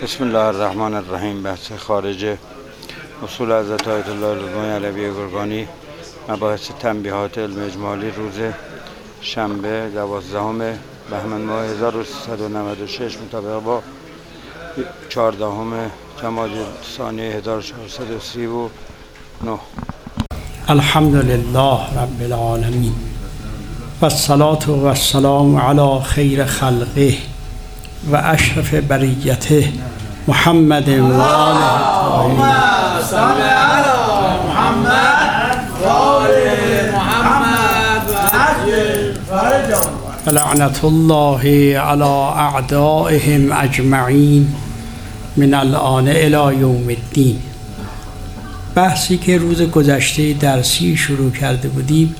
بسم الله الرحمن الرحیم. بحث خارج اصول حضرت آیت الله القدومی علوی گرگانی، مباحث تنبیهات علم اجمالی، روز شنبه 12 بهمن ماه 1396 مطابق با 14 جمادی الثانی 1439. الحمد لله رب العالمین و الصلاة و السلام علی خیر خلقه و اشرف بریته محمد و آله الطاهرین. صل علی محمد و آل محمد و عجل فرجهم. لعنت الله علی اعدائهم اجمعین من الآن الی یوم الدین. بحثی که روز گذشته درسی شروع کرده بودیم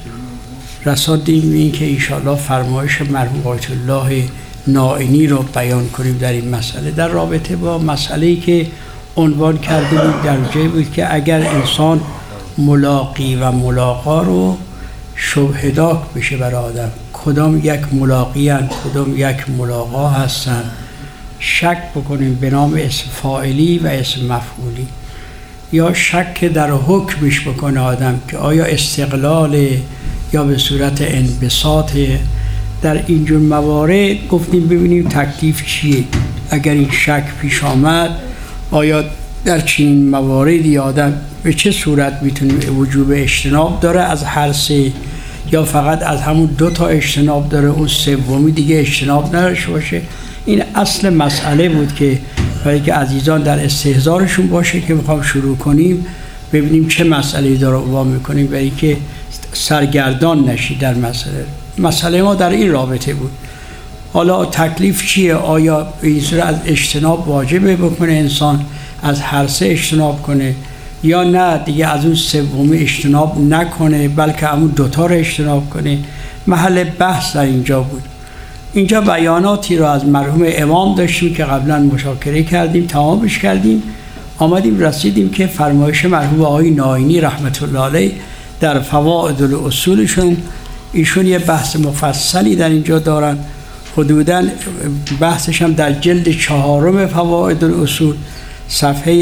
رساندیم این که انشاءالله فرمایش مرحوم آیت الله نائینی رو بیان کنیم در این مسئله، در رابطه با مسئله‌ای که عنوان کرده بود در جایی بود که اگر انسان ملاقی و ملاقا رو شهوداک بشه برای آدم، کدام یک ملاقی هستند، کدام یک ملاقا هستند، شک بکنیم به نام اسم فاعلی و اسم مفعولی، یا شک در حکمش بکنه آدم که آیا استقلال یا به صورت انبساط. در اینجور موارد گفتیم ببینیم تکلیف چیه. اگر این شک پیش آمد آیا در چنین مواردی آدم به چه صورت میتونیم وجوب اجتناب داره از هر سه، یا فقط از همون دو تا اجتناب داره، اون سومی دیگه اجتناب نداشته باشه. این اصل مسئله بود که برای که عزیزان در استحضارشون باشه که میخوام شروع کنیم ببینیم چه مسئله‌ای داره عنوان میکنیم، برای که سرگردان نشی در مسئله ما در این رابطه بود. حالا تکلیف چیه؟ آیا این صورت از اجتناب واجبه بکنه انسان از هر سه اجتناب کنه، یا نه دیگه از اون سومی اجتناب نکنه بلکه همون دوتا رو اجتناب کنه؟ محل بحث در اینجا بود. اینجا بیاناتی رو از مرحوم امام داشتیم که قبلا مشاکره کردیم، تمامش کردیم، آمدیم رسیدیم که فرمایش مرحوم آقای نائینی رحمت الله علیه در فواید الاصولشون، ایشون یه بحث مفصلی در اینجا دارن، حدوداً بحثش هم در جلد 4 فواید الاصول صفحه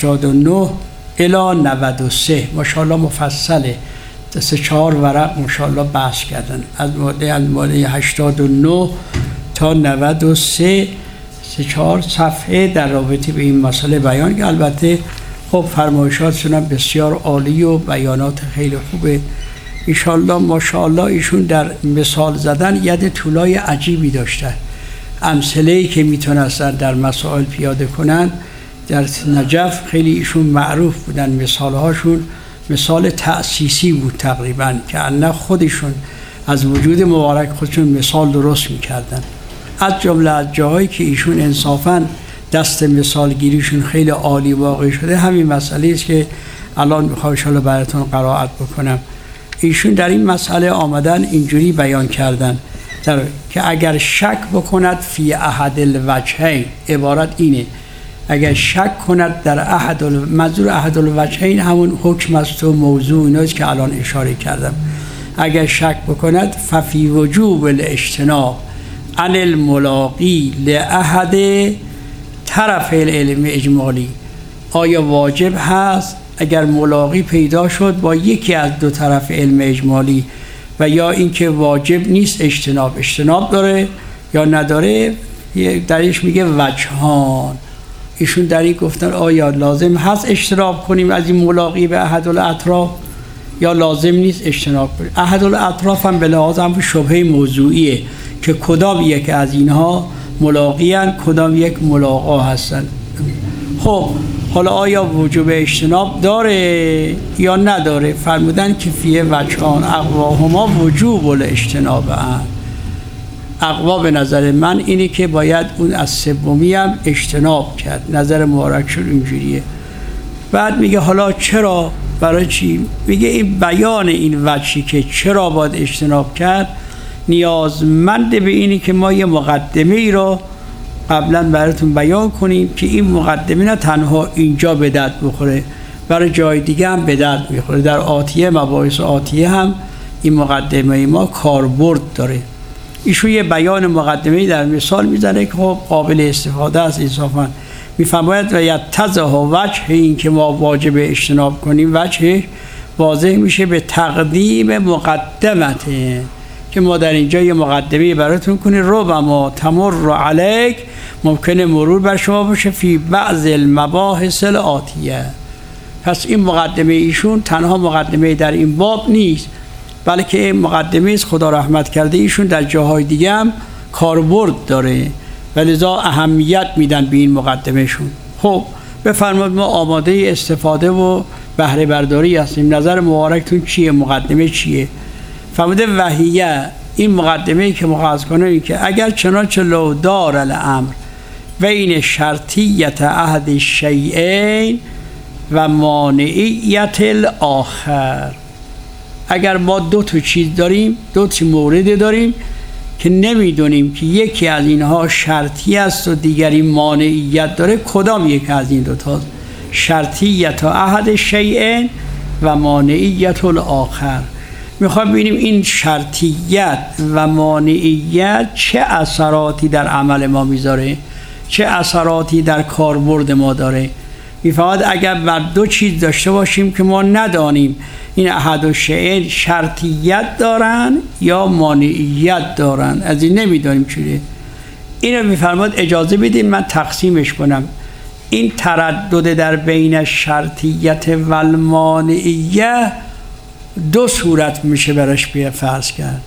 89 الی 93 ماشاءالله مفصله، 3-4 ورق ماشاءالله بحث کردن از ماده 89 تا 93 3-4 صفحه در رابطه به این مسئله بیان که البته خب فرمایشاتشون هم بسیار عالی و بیانات خیلی خوبه انشاءالله. ماشاءالله ایشون در مثال زدن ید طولای عجیبی داشتن، امثله‌ای که میتونستن در مسائل پیاده کنن. در نجف خیلی ایشون معروف بودن، مثالهاشون مثال تأسیسی بود تقریبا، که انه خودشون از وجود مبارک خودشون مثال درست میکردن. از جمله از جاهایی که ایشون انصافاً دست مثال گیریشون خیلی عالی واقع شده همین مسئله است که الان میخوام ان شاءالله براتون قرائت بکنم. ایشون در این مسئله آمدن اینجوری بیان کردن که اگر شک بکند فی احد الوجهین، عبارت اینه، اگر شک کند در منظور احد الوجهین همون حکم است و موضوع ایناست که الان اشاره کردم، اگر شک بکند ففی وجوب الاجتناب عن الملاقی لاحد طرف العلم اجمالی، آیا واجب هست اگر ملاقی پیدا شد با یکی از دو طرف علم اجمالی، و یا اینکه واجب نیست اجتناب داره یا نداره. درش میگه وجهان. ایشون در این گفتن آیا لازم هست اجتناب کنیم از این ملاقی به احد الاطراف یا لازم نیست اجتناب کنیم. احد الاطراف هم به لحاظ هم شبهه موضوعیه که کدام یک از اینها ملاقی هستند، کدام یک ملاقا هستند. خب حالا آیا وجوب اجتناب داره یا نداره؟ فرمودن که فیه وجهان اقواهما وجوب الاجتناب هست. اقوا به نظر من اینه که باید اون از سومی هم اجتناب کرد، نظر مبارک شد اینجوریه. بعد میگه حالا چرا، برای چی؟ میگه این بیان این وجهی که چرا باید اجتناب کرد نیازمند به اینی که ما یه مقدمه ای رو قبلا براتون بیان کنیم که این مقدمه نه تنها اینجا به درد بخوره، برای جای دیگه هم به درد میخوره. در آتیه مباحث آتیه هم این مقدمه ما کاربرد داره. ایشون یه بیان مقدمه‌ای در مثال میزنه که خب قابل استفاده است انصافا. میفرماید و یتضح وجه این که ما واجب اجتناب کنیم، وجه واضح میشه به تقدیم مقدمته، که ما در اینجا یه مقدمه براتون کنیم. ربما تمر علیک، ممکنه مرور بر شما باشه، فی بعض المباحث الآتیه. پس این مقدمه ایشون تنها مقدمه در این باب نیست، بلکه مقدمه است خدا رحمت کرده ایشون در جاهای دیگه هم کاربرد داره و لذا اهمیت میدن به این مقدمه شون. خب بفرمایید ما آماده استفاده و بهره برداری هستیم. نظر مبارکتون چیه؟ مقدمه چیه؟ فرموده وحیه، این مقدمه که مقاس کنه این که اگر چنانچه لو دار الامر بین شرطیت احد الشیئین و مانعیت الاخر، اگر ما دو تا چیز داریم، دو تا مورد داریم که نمیدونیم که یکی از اینها شرطی است و دیگری مانعیت داره، کدام یک از این دوتا؟ شرطیت احد الشیئین و مانعیت الاخر. میخوام ببینیم این شرطیت و مانعیت چه اثراتی در عمل ما میذاره، چه اثراتی در کاربرد ما داره. میفهمد اگر بر دو چیز داشته باشیم که ما ندانیم این احد الشیئین شرطیت دارن یا مانعیت دارن، از این نمیدانیم چیه، اینو میفرماد اجازه بدید من تقسیمش کنم. این تردد در بین شرطیت و المانعیت دو صورت میشه براش فرض کرد،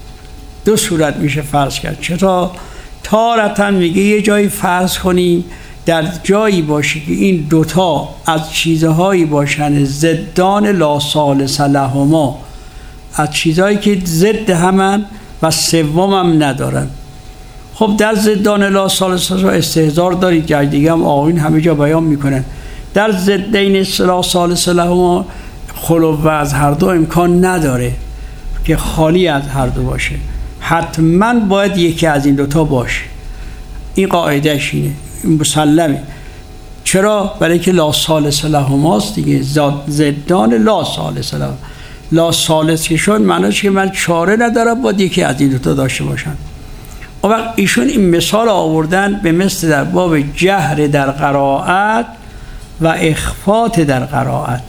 دو صورت میشه فرض کرد. چطور؟ تارتاً میگه یه جایی فرض کنیم در جایی باشه که این دوتا از چیزهایی باشن ضدان لا ثالث لهما، از چیزهایی که ضد همن و سوم هم ندارن. خب در ضدان لا ثالث لهما استحضار دارید، جای دیگه هم آقایون همه جا بیان میکنن. در ضدین لا ثالث لهما خلو از هر دو امکان نداره که خالی از هر دو باشه، حتما باید یکی از این دوتا باشه. این قاعدهش اینه، این مسلمه. چرا؟ برای که لا ثالث لهماست دیگه، ضدان لا ثالث لهما. لا ثالث که شد معناش که من چاره ندارم، باید یکی از این دوتا داشته باشم. اون وقت ایشون این مثال آوردن به مثل در باب جهر در قرائت و اخفات در قرائت.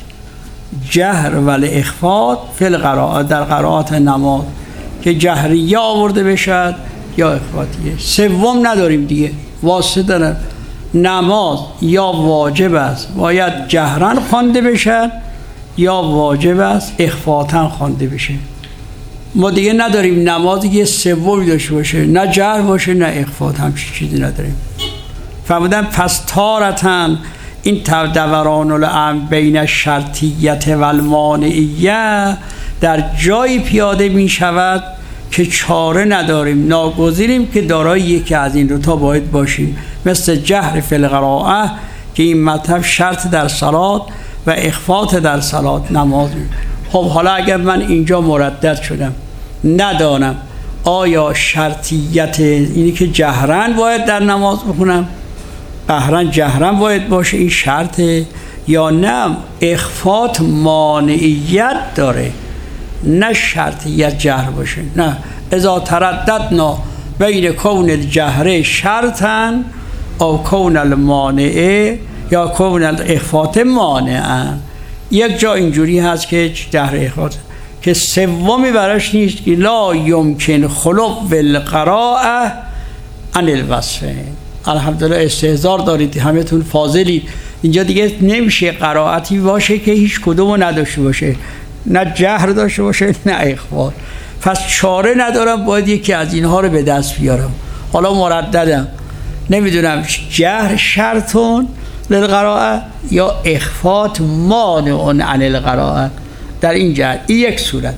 جهر و اخفات فی القرائت، در قرائت نماز که جهریه آورده بشد یا اخفاتیه. سوم نداریم دیگه، واسطه دارن. نماز یا واجب است باید جهرن خوانده بشد یا واجب است اخفاتن خوانده بشه. ما دیگه نداریم نمازی که سومی داشته باشه، نه جهر باشه نه اخفات، همچین چیزی نداریم. فرمودن پس تارتن این دوران الامر بین شرطیت و المانعیه در جایی پیاده می شود که چاره نداریم، ناگزیریم که دارای یکی از این دوتا باید باشیم، مثل جهر فی القراءه که این مطلب شرط در صلات و اخفات در صلات نماز. خب حالا اگر من اینجا مردد شدم ندانم آیا شرطیت اینی که جهرن باید در نماز بخونم، قهرن جهرن باید باشه این شرطه، یا نه اخفات مانعیت داره نه شرطیت جهر باشه. نه، اذا ترددنا بین کون الجهر شرطا او کون المانعه یا کون الاخفات مانعا. یک جا اینجوری هست که جهر اخفات که سومی براش نیست که لا یمکن خلو القراءه عن الوصفین. الحمدلله استحضار دارید، همتون فاضلید. اینجا دیگه نمیشه قرائتی باشه که هیچ کدومو نداشته باشه، نه جهر داشته باشه نه اخفات. پس چاره ندارم، باید یکی از اینها رو به دست بیارم. حالا مرددم، نمیدونم جهر شرطون للقراءه یا اخفات مانع عن القراءه. در این جهت این یک صورت.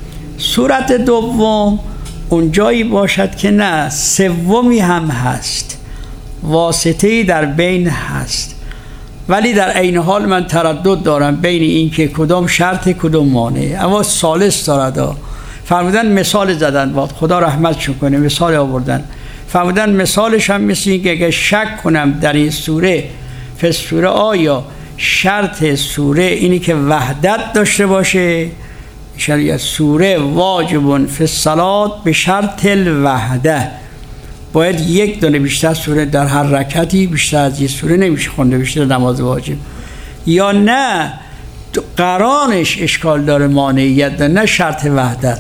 صورت دوم اون جایی باشد که نه سومی هم هست، واسطه‌ای در بین هست، ولی در عین حال من تردد دارم بین این که کدام شرط کدام مانع، اما ثالث دارد. فرمودن مثال زدن، باد خدا رحمتشون کنه، مثال آوردن. فرمودن مثالش هم مثل این که اگه شک کنم در این سوره فسوره آیا شرط سوره اینی که وحدت داشته باشه، شریعت سوره واجب فی الصلات به شرط الوحده، باید یک دونه بیشتر سوره در هر رکعتی بیشتر از یک سوره نمیشه خونده، بیشتر نماز واجب. یا نه قرانش اشکال داره، مانعیت داره، نه شرط وحدت.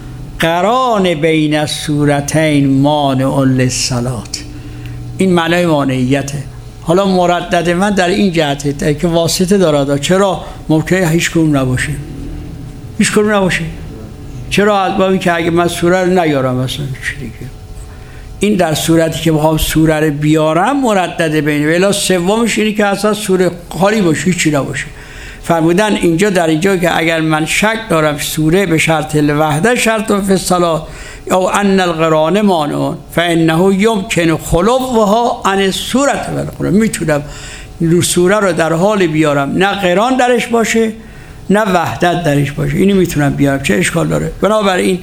قران بین السورتین مانع للصلات، این معنای مانعیته. حالا مردد من در این جهته که واسطه داره. چرا؟ ممکنه هیچ کدوم نباشه، هیچ کدوم نباشه. چرا؟ از بابی که اگه من سوره رو نیارم مثلا چی دیگه. این در صورتی که بخوام سوره رو بیارم مردد بینه، ولی سومش اینه که اصلا سوره خالی باشه، هیچی نباشه. فرمودن اینجا در اینجا که اگر من شک دارم سوره به شرط الوحده شرط فی الصلاه او ان القران مانع فانه یمکن خلوها عن السوره والقران، میتونم سوره رو در حال بیارم نه قران درش باشه نه وحدت درش باشه، اینو میتونم بیارم، چه اشکال داره؟ بنابراین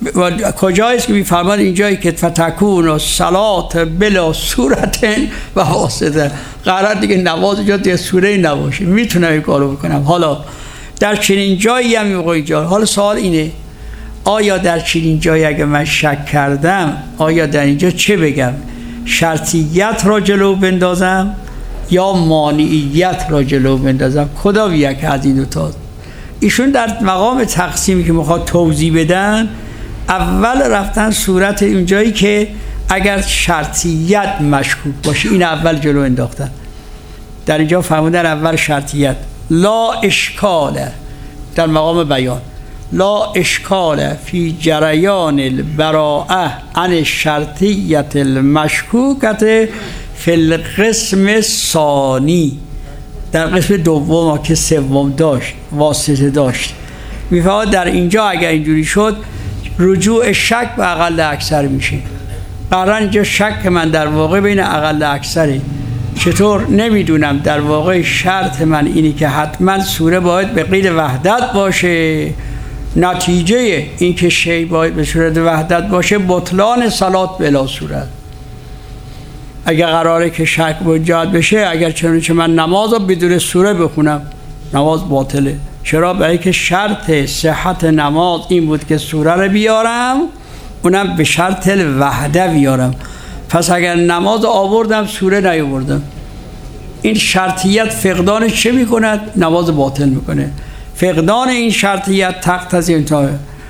کجایست که میفرماد اینجایی که فتکون و صلات بلا صورتن و واسطه، قرار دیگه نماز جا دیگه سوره نباشه، میتونم این کارو بکنم. حالا در چنین جایی هم موقع اینجا، حالا سوال اینه آیا در چنین جایی اگه من شک کردم آیا در اینجا چه بگم؟ شرطیت را جلو بندازم یا مانعیت را جلو بندازم؟ کدام یک از این دو تا؟ ایشون در مقام تقسیمی که میخواد توضیح بدن اول رفتن صورت اونجایی که اگر شرطیت مشکوک باشه این اول جلو انداختن. در اینجا فرمودن اول شرطیت لا اشکال، در مقام بیان لا اشکال فی جریان البراءه عن شرطیت المشکوکت فی القسم الثانی، در قسم دوم که سوم داشت واسطه داشت. میفهمد در اینجا اگر اینجوری شد رجوع شک به اقل اکثر میشه. قرار اینجا شک من در واقع بین اقل اکثره. چطور؟ نمیدونم. در واقع شرط من اینی که حتما سوره باید به قید وحدت باشه، نتیجه این که شی باید به صورت وحدت باشه بطلان صلات بلا صورت. اگر قراره که شک وجود بشه، اگر چنانچه من نماز رو بدون سوره بخونم نماز باطله. چرا؟ برای که شرط صحت نماز این بود که سوره رو بیارم، اونم به شرط الوحده بیارم. پس اگر نماز آوردم سوره نیاوردم، این شرطیت فقدانش چه میکند؟ نماز باطل میکنه. فقدان این شرطیت تقتضی انتهای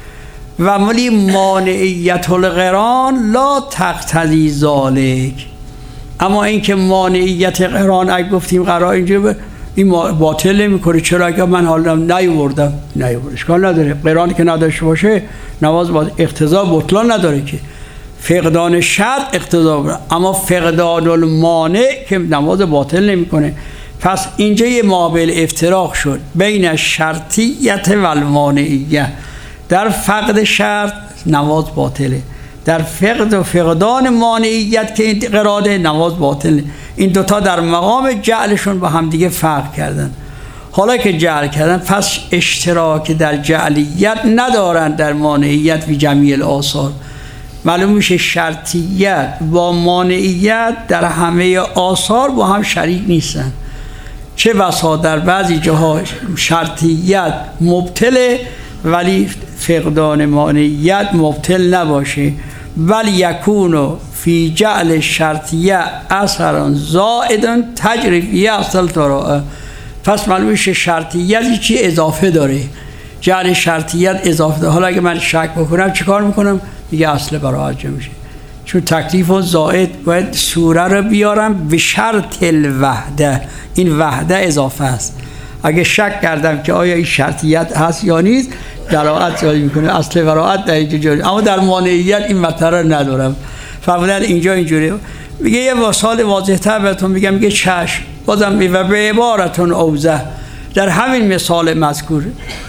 و ولی مانعیت القران لا تقتضی ذالک. اما این که مانعیت قران اگه گفتیم قرار اینجا این باطل نمیکنه. چرا؟ اگه من حالا نیاوردم اشکال نداره، قران که نداشته باشه نماز با اقتضا بطلان نداره که. فقدان شرط اقتضا بره، اما فقدان المانع که نماز باطل نمیکنه. پس اینجا یه مابل افتراق شد بین شرطیت و المانعیه. در فقد شرط نماز باطله، در فقد و فقدان مانعیت که این قراده نماز باطله. این دوتا در مقام جعلشون با هم دیگه فرق کردن. حالا که جعل کردن پس اشتراک در جعلیت ندارن در مانعیت و جمیع الآثار. معلوم میشه شرطیت با مانعیت در همه آثار با هم شریک نیستن. چه بسا در بعضی جاها شرطیت مبطله ولی فقدان مانعیت مبطل نباشه. ولی یکونو فی جعل شرطیه اثران زائدان تجربیه اصل تراء. پس معلوم میشه شرطیتی چی اضافه داره، جعل شرطیت اضافه داره. حالا اگه من شک بکنم چیکار میکنم؟ دیگه اصل براءت میشه، چون تکلیف و زائد باید سوره رو بیارم به شرط الوحده. این وحده اضافه است. اگه شک کردم که آیا این شرطیت هست یا نیست براءت جاری میکنه، اصل براءت در اینجا جاری. اما در مانعیت این مطلب ندارم. فرمودن اینجا اینجوری میگه. یه مثال واضح‌تر بهتون میگم. میگه چشم بازم و به عبارتون اوضح در همین مثال مذکور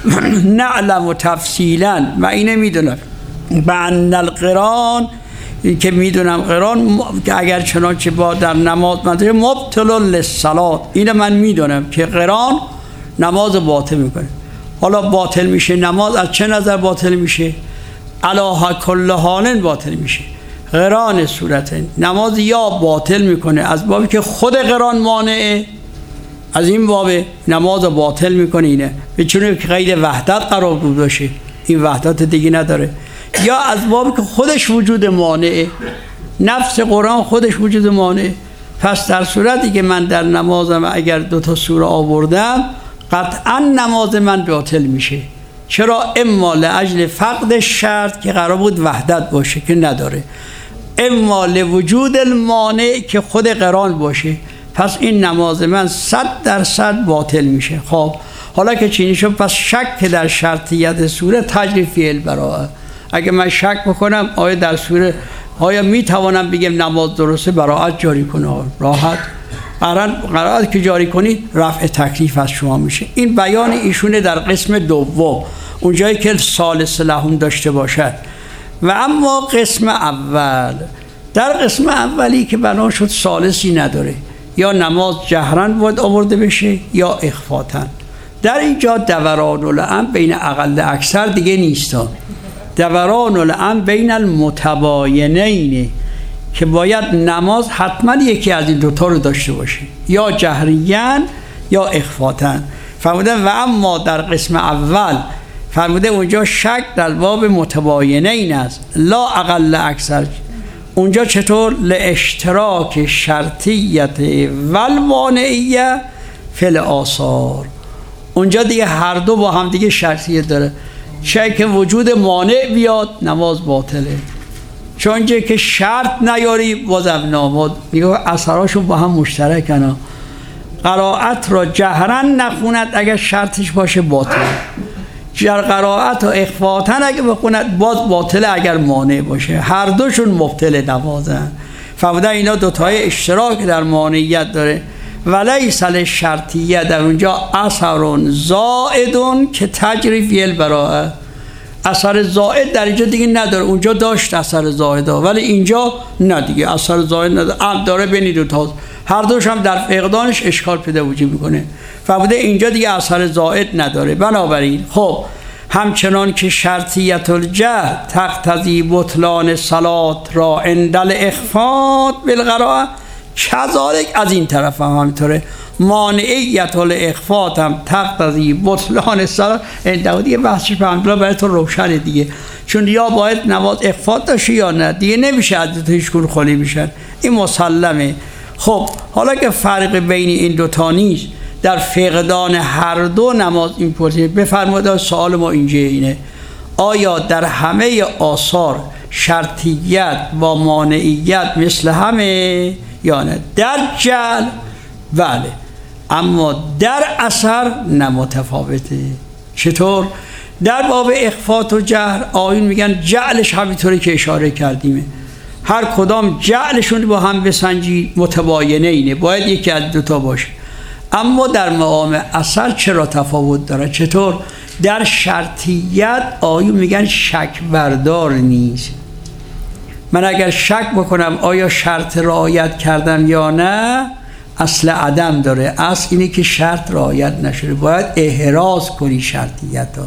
نعلم و تفصیلا و اینه میدونم بان القران، این که میدونم قران که اگر چنانچه با در نماز منطقه مبطل للصلات، اینه من میدونم که قران نماز باطل میکنه. حالا باطل میشه نماز از چه نظر باطل میشه؟ علی کل حال باطل میشه. قران صورت نماز یا باطل میکنه از بابی که خود قران مانعه، از این باب نماز باطل میکنه. اینه به چون که قید وحدت قرار بود باشه، این وحدت دیگه نداره. یا از بابی که خودش وجود مانعه، نفس قرآن خودش وجود مانع. پس در صورتی که من در نمازم اگر 2 سوره آوردم قطعا نماز من باطل میشه. چرا؟ اما لاجل فقد شرط که قرار بود وحدت باشه که نداره، اما لوجود المانع که خود قران باشه. پس این نماز من 100% باطل میشه. خب حالا که چینی شد، پس شک در شرطیت سوره تجری فی البراءه. اگه من شک بکنم آیا در سوره آیا میتوانم بگم نماز درسته، براءت جاری کنه. راحت قرائت که جاری کنید رفع تکلیف از شما میشه. این بیان ایشونه در قسم دوم، اونجایی که ثالث لهم داشته باشد. و اما قسم اول، در قسم اولی که بنا شد ثالثی نداره، یا نماز جهرن باید آورده بشه یا اخفاتن. در اینجا دوران الامر بین اقل اکثر دیگه نیست، دوران الامر بین المتباینین که باید نماز حتما یکی از این دوتا رو داشته باشه، یا جهریان یا اخفاتن. فرمودن و اما در قسم اول فرموده اونجا شک در باب متباینین است، لا اقل اکثر. اونجا چطور؟ لاشتراک شرطیت والمانعیه فی الاثار. اونجا دیگه هر دو با هم دیگه شرطیت داره. چه که وجود مانع بیاد نماز باطله، چون که شرط نیاری بازم نماز میگه اثراشون با هم مشترکن. قرائت را جهرن نخوند اگر شرطش باشه باطل، قرائت و اخفاتن اگه بخوند باز باطله اگر مانع باشه. هر دوشون مبطل نمازن. فرمودن اینا دوتای اشتراک در مانعیت داره. ولیس الشرطیه، در اونجا اثر زائد که تجری فی البراءه. اثر زائد در اینجا دیگه نداره. اونجا داشت اثر زائد ها، ولی اینجا نه دیگه اثر زائد نداره، داره بین دو تا. هر دوش هم در فقدانش اشکال پیدا وجود میکنه. فرموده اینجا دیگه اثر زائد نداره. بنابراین خب همچنان که شرطیت الجهر تقتضی بطلان صلات را عند الاخفات بالقراءه، کذالک از این طرف هم همینطوره. مانعیت الاخفات هم تقتضی بطلان صلات عند. دیگه بحثش به همدلله برای تو روشنه دیگه، چون یا باید نماز اخفات داشته یا نه، دیگه نمیشه از دو هیچ گونه خالی میشن، این مسلمه. خب حالا که فرق بین این دوتا نیست، در فقدان هر دو نماز این پرسید. بفرمایید سوال ما اینجا اینه، آیا در همه آثار شرطیت با مانعیت مثل همه یا نه؟ در جعل بله، اما در اثر نه، متفاوته. چطور؟ در باب اخفات و جهر آیون میگن جعلش همینطوری که اشاره کردیمه، هر کدام جعلشون با هم بسنجی متباینه اینه، باید یکی از دوتا باشه. اما در مقام اثر چرا تفاوت داره؟ چطور؟ در شرطیت آیون میگن شک بردار نیست. من اگر شک بکنم آیا شرط رعایت کردم یا نه، اصل عدم داره. اصل اینه که شرط رعایت نشده، باید احراز کنی شرطیت ها.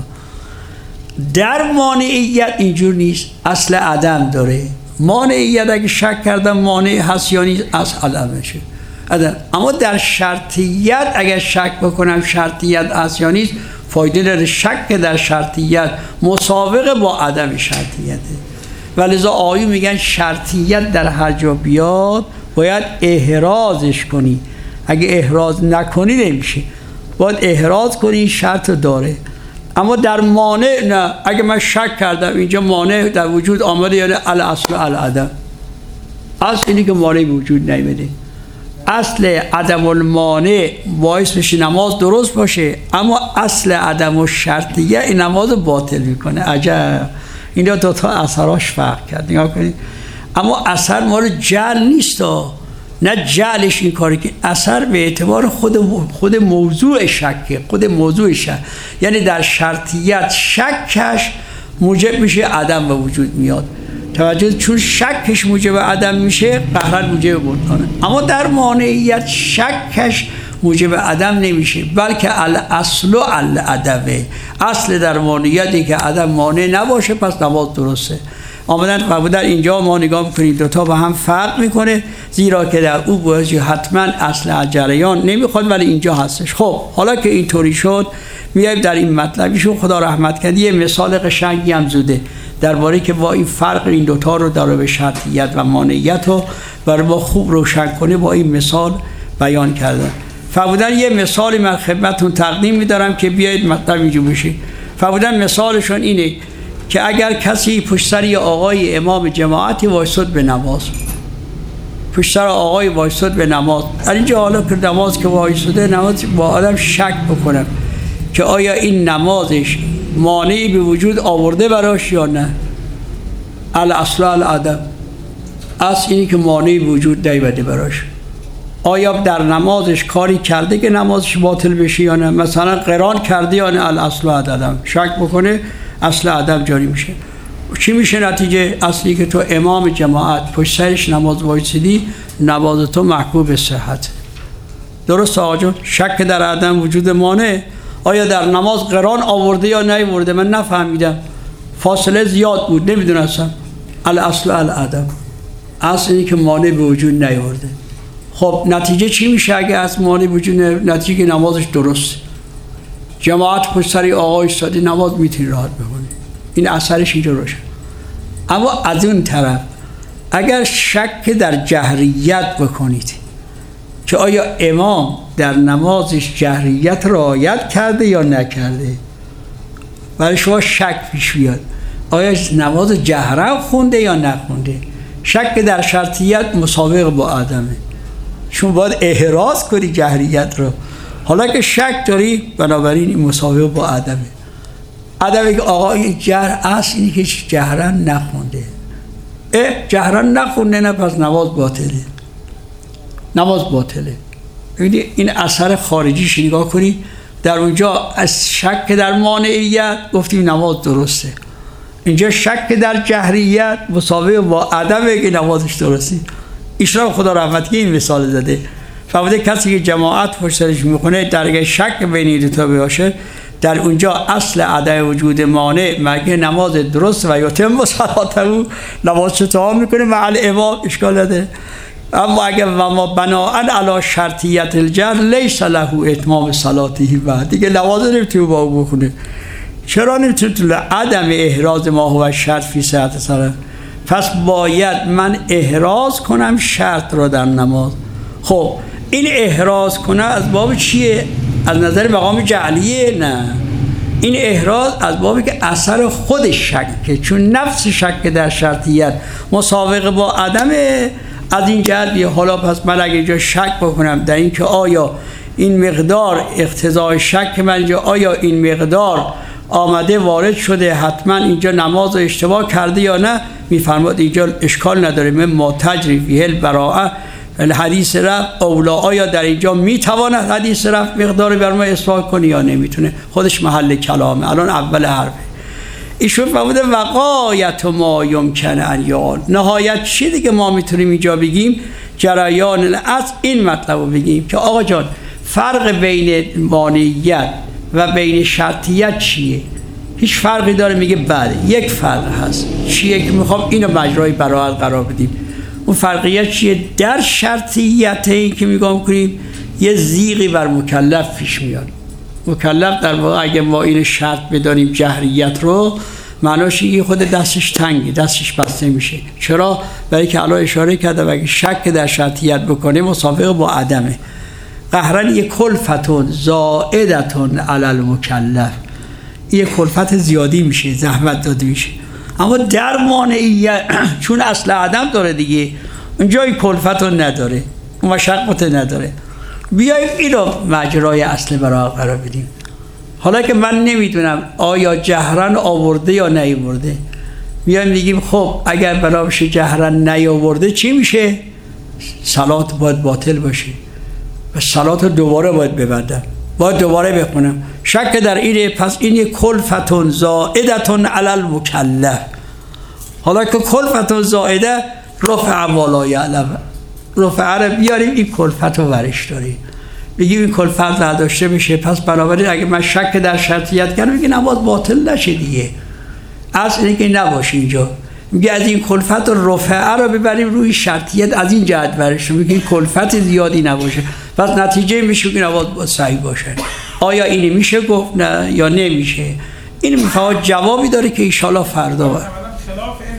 در مانعیت اینجور نیست، اصل عدم داره. مانعیت اگه شک کردم مانع هست یا نیست، اصل عدم میشه. اما در شرطیت اگر شک بکنم شرطیت هست یا نیست، فایده داره. شک در شرطیت مسابقه با عدم شرطیته. ولذا آیون میگن شرطیت در هر جا بیاد باید احرازش کنی، اگه احراز نکنی نمیشه، باید احراز کنی، شرط داره. اما در مانع نه، اگه من شک کردم اینجا مانع در وجود آمده، یعنی الاصل العدم. اصل اینی که مانع وجود نیامده. اصل عدم المانع باعث بشه نماز درست باشه، اما اصل عدم الشرطیه این نماز باطل میکنه. عجب، اینا دوتا اثراش فرق کرد. نگاه کنید، اما اثر مال جعل نیست، نه جعلش این کاری که اثر به اعتبار خود موضوع شکه، خود موضوع شک، یعنی در شرطیت شکش موجب میشه عدم به وجود میاد. توجه، چون شکش موجب عدم میشه قهرن موجب بطلانه. اما در مانعیت شکش موجب عدم نمیشه، بلکه الاصل العدمه. اصل در مانعیتی که عدم مانع نباشه، پس نماز درسته. آمدن فرمودن اینجا ما نگاه میکنید دوتا با هم فرق میکنه، زیرا که در او باید حتما اصل جریان نمیخواد، ولی اینجا هستش. خب حالا که اینطوری شد، میایم در این مطلبیشون خدا رحمت کنه یه مثال قشنگی هم زوده. درباره که با این فرق این دوتا رو در به شرطیت و مانعیت رو برای ما خوب روشن کنه با این مثال بیان کردن. فرمودن یه مثالی من خدمتتون تقدیم می‌دارم که بیایید مطلب اینجا بشه. فرمودن مثالشون اینه که اگر کسی پشت سر یه آقای امام جماعتی وایساد به نماز، پشت سر آقای وایساد به نماز، در اینجا حالا که نماز که وایساده نماز با آدم شک بکنم که آیا این نمازش مانعی به وجود آورده براش یا نه. الاصل العدم، اصل اینی که مانعی وجود نیامده براش. آیا در نمازش کاری کرده که نمازش باطل بشه یا نه، مثلا قران کرده یا نه. الاصل العدم، شک بکنه اصل عدم جاری میشه. چی میشه نتیجه؟ اصلی که تو امام جماعت پشت سرش نماز وایسیدی، نماز تو محکوم به صحت. درست آقا جان؟ شک در عدم وجود مانع. آیا در نماز قران آورده یا نیاورده؟ من نفهمیدم، فاصله زیاد بود نمیدونستم. الاصل العدم، اصل اینی که مانع به وجود نیاورده. خب نتیجه چی میشه اگه از مانع وجود نتیجه که نمازش درست، جماعت پشت سر آقا ایستادی نماز میتونی راحت بکنی، این اثرش اینجا روشن. اما از اون طرف اگر شک در جهریت بکنید که آیا امام در نمازش جهریت رعایت کرده یا نکرده، برای شما شک پیش بیاد آیا نماز جهرا خونده یا نخونده، شک در شرطیت مساوق با عدمه، چون باید احراز کنی جهریت رو. حالا که شک داری بنابراین این مساوق با عدمه. عدمه که آقا این جهر اصل اینی که جهرا نخونده. جهرا نخونده نه، پس نماز باطله، نماز باطله. این اثر خارجیش نگاه کنی، در اونجا از شک در مانعیت گفتیم نماز درسته، اینجا شک در جهریت مساوی با عدمه که نمازش درسته. ایشان خدا رحمت که این مثال زده. فرموده کسی که جماعت پشت سرش میخونه در اگه شک بین دو تا باشه، در اونجا اصل عدم وجود مانع مگه نماز درست و یتم صلاته، نماز تمام میکنه مع الامام، اشکال نداره. اما اگه و ما بناء علی شرطیت الجهر لیس له اتمام صلاته، بعد دیگه نماز نمیتونه با او بخونه. چرا نمیتونه؟ عدم احراز ما هو شرط فی صحت صلاة. پس باید من احراز کنم شرط را در نماز. خب این احراز کنه از باب چیه؟ از نظر مقام جعلیه؟ نه، این احراز از بابی که اثر خود شکه، چون نفس شک در شرطیت مساوق با عدمه. از این جهت بیه حالا پس من اگه اینجا شک بکنم در این که آیا این مقدار اقتضای شک من اینجا، آیا این مقدار آمده وارد شده حتما اینجا نماز رو اشتباه کرده یا نه، میفرماد اینجا اشکال نداره. من ما تجری فیه البراءه الحدیث رفت اولا، آیا در اینجا میتواند حدیث رفت مقدار بر ما اثبات کنه یا نمیتونه، خودش محل کلامه. الان اول حرفه ایشون فرموده وقایت ما یمکن ان یقال، نهایت چی دیگه ما میتونیم اینجا بگیم جریان الاصل، این مطلب رو بگیم که آقا جان فرق بین مانعیت و بین شرطیت چیه؟ هیچ فرقی داره؟ میگه بله یک فرق هست. چیه که میخوام اینو مجرای براءت قرار بدیم. اون فرقیت چیه؟ در شرطیت این که میگم کنیم یه زیغی بر مکلف پیش میاد. مکلف در واقع اگه ما این شرط بدانیم جهریت رو، معناش اینه خود دستش تنگه، دستش بسته میشه. چرا؟ برای که الان اشاره کردم اگه شک در شرطیت بکنه مساوق با عدمه. قهرن یک کلفتون زائدتون علی المکلف، یه کلفت زیادی میشه، زحمت داده میشه. اما در مانعیت چون اصل عدم داره دیگه، اونجا این کلفتون نداره، اون مشقت نداره. بیاییم اینو مجرای اصل برای قرار بدیم. حالا که من نمیدونم آیا جهرن آورده یا نیاورده، بیایم بگیم خب اگر بنابراین جهرن نیاورده چی میشه؟ صلات باید باطل باشه و صلات دوباره باید ببندم، باید دوباره بخونم. شک در اینه، پس این یک کلفتون زائدتون علی المکلف. حالا که کلفتون زائده رفع والا یعلم، رفع رو بیاریم این کلفت رو ورش داریم، بگیم این کلفت نداشته میشه. پس بنابراین اگه من شک در شرطیت کردم میگه نماز باطل نشه دیگه. اصل اینه که نباشه اینجا، میگه از این کلفت رفع رو ببریم روی شرطیت، از این جهت ورش میگه این کلفت زیادی نباشه. پس نتیجه میشه که نماز صحیح باشه. آیا اینی میشه گفت نه یا نمیشه؟ این میفهمه جوابی داره که ان شاء الله فردا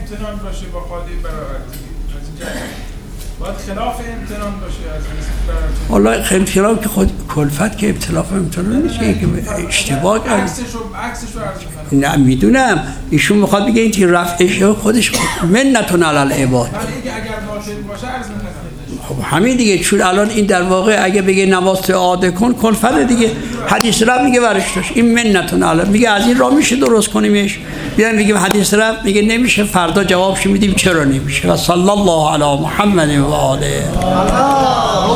امتنان باشه با قاعده برابری از این جهت باید خلاف امتنان باشه از این برابری. والله امتنان که خود کلفت که ابتلاف امتنان نیست که اشتباه کرد. عکسش رو عرض می‌کنم. نه میدونم ایشون میخواد بگه این رفعش خودش منتون علی العباد. ولی اینکه اگر باطل باشه عرض می‌کنم. خب همین دیگه، چون الان این در واقع اگه بگه نماز عاده کن کلفت دیگه، حدیث رب میگه ورش داشت این منتون علی، میگه از این راه میشه درست کنیمش، بیایم میگیم حدیث رب میگه نمیشه، فردا جوابش میدیم چرا نمیشه. و صلی الله علی محمد و آله.